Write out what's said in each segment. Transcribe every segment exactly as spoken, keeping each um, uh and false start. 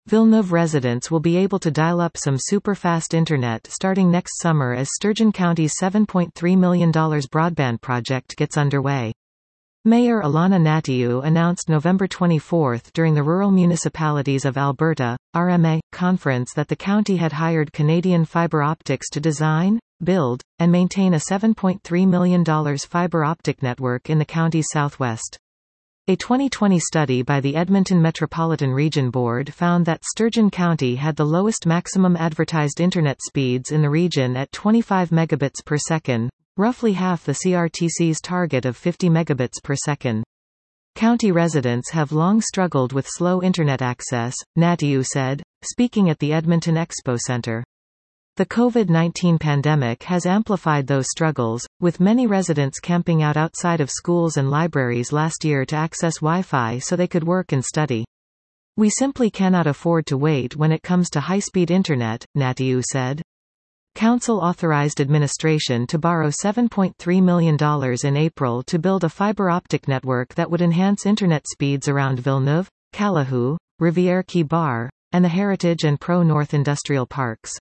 Villeneuve residents will be able to dial up some super-fast internet starting next summer as Sturgeon County's seven point three million dollars broadband project gets underway. Mayor Alana Natiu announced November twenty-fourth during the Rural Municipalities of Alberta, R M A, conference that the county had hired Canadian Fibre Optics to design, build, and maintain a seven point three million dollars fibre optic network in the county's southwest. A twenty twenty study by the Edmonton Metropolitan Region Board found that Sturgeon County had the lowest maximum advertised internet speeds in the region at twenty-five megabits per second, roughly half the C R T C's target of fifty megabits per second. County residents have long struggled with slow internet access, Natiu said, speaking at the Edmonton Expo Centre. The COVID nineteen pandemic has amplified those struggles, with many residents camping out outside of schools and libraries last year to access Wi-Fi so they could work and study. We simply cannot afford to wait when it comes to high-speed internet, Natiu said. Council authorized administration to borrow seven point three million dollars in April to build a fibre optic network that would enhance internet speeds around Villeneuve, Calahoo, Rivière-Quay-Bar, and the Heritage and Pro-North industrial parks.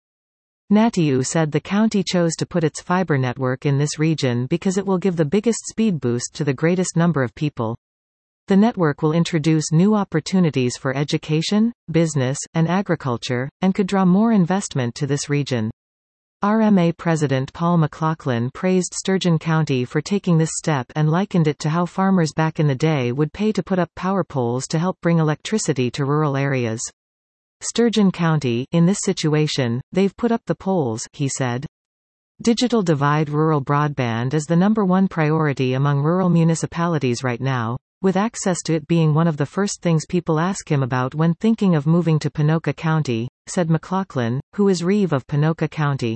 Natiu said the county chose to put its fibre network in this region because it will give the biggest speed boost to the greatest number of people. The network will introduce new opportunities for education, business, and agriculture, and could draw more investment to this region. R M A President Paul McLaughlin praised Sturgeon County for taking this step and likened it to how farmers back in the day would pay to put up power poles to help bring electricity to rural areas. Sturgeon County, in this situation, they've put up the poles, he said. Digital divide rural broadband is the number one priority among rural municipalities right now, with access to it being one of the first things people ask him about when thinking of moving to Ponoka County, said McLaughlin, who is Reeve of Ponoka County.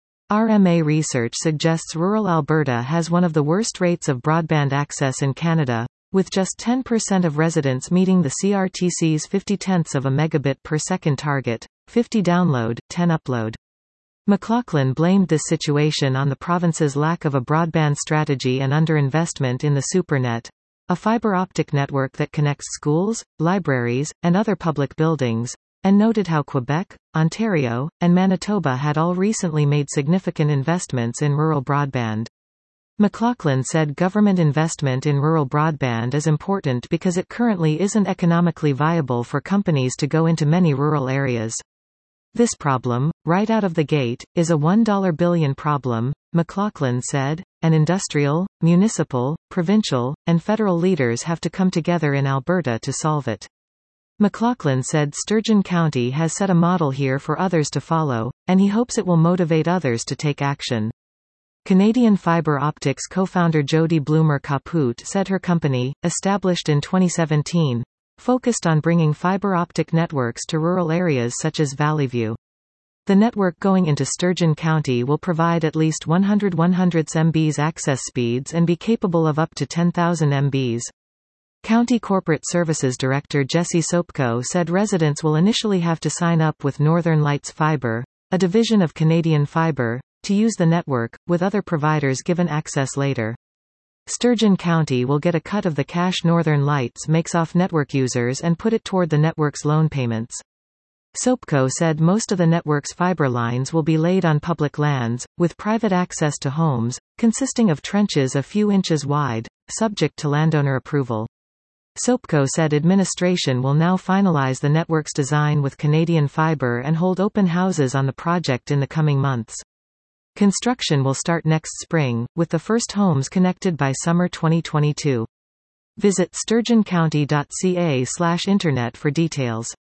R M A research suggests rural Alberta has one of the worst rates of broadband access in Canada, with just ten percent of residents meeting the C R T C's fifty tenths of a megabit per second target, fifty download, ten upload. McLaughlin blamed this situation on the province's lack of a broadband strategy and underinvestment in the SuperNet, a fibre optic network that connects schools, libraries, and other public buildings, and noted how Quebec, Ontario, and Manitoba had all recently made significant investments in rural broadband. McLaughlin said government investment in rural broadband is important because it currently isn't economically viable for companies to go into many rural areas. This problem, right out of the gate, is a one billion dollars problem, McLaughlin said, and industrial, municipal, provincial, and federal leaders have to come together in Alberta to solve it. McLaughlin said Sturgeon County has set a model here for others to follow, and he hopes it will motivate others to take action. Canadian Fibre Optics co-founder Jody Bloomer Caput said her company, established in twenty seventeen, focused on bringing fibre optic networks to rural areas such as Valley View. The network going into Sturgeon County will provide at least one hundred one hundredths megabits access speeds and be capable of up to ten thousand megabits. County Corporate Services Director Jesse Sopko said residents will initially have to sign up with Northern Lights Fibre, a division of Canadian Fibre, to use the network, with other providers given access later. Sturgeon County will get a cut of the cash Northern Lights makes off network users and put it toward the network's loan payments. Sopko said most of the network's fibre lines will be laid on public lands, with private access to homes, consisting of trenches a few inches wide, subject to landowner approval. Sopko said administration will now finalize the network's design with Canadian Fibre and hold open houses on the project in the coming months. Construction will start next spring, with the first homes connected by summer twenty twenty-two. Visit sturgeon county dot c a slash internet for details.